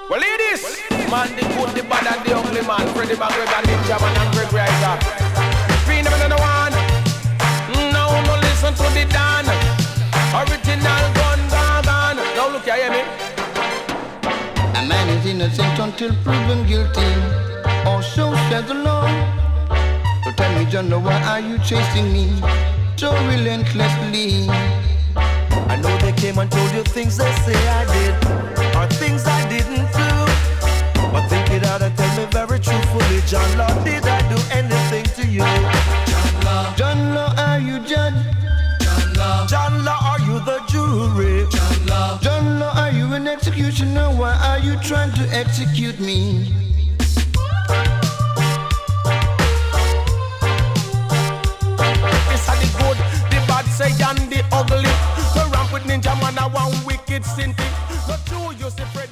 Well, ladies, man, the good, the bad, and the ugly man. Freddie McGregor, Ninja Man, and Greg Riser. Free never know one. Now no listen to the Dan. Original gun, gun. Now look, you hear me? A man is innocent until proven guilty, or so said the law. So tell me, John, why are you chasing me so relentlessly? I know they came and told you things they say I did, or things I didn't do. But think it out and tell me very truthfully, John Law, did I do anything to you? John Law, are you judge? John Law, are you the jury? John Law, are you an executioner? Why are you trying to execute me? This are the good, the bad, say, and the ugly. The ramp with Ninja Man, I want wicked sinty. The two, you see, Freddie.